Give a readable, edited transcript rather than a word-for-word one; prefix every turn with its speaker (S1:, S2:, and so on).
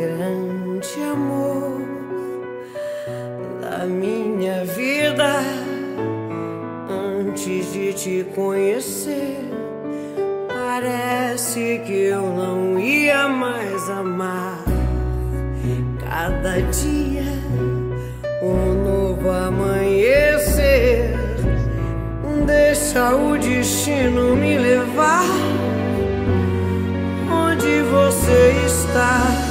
S1: grande amor da minha vida. Antes de te conhecer, parece que eu não ia mais amar. Cada dia um novo amanhecer. Deixa o destino me levar onde você está.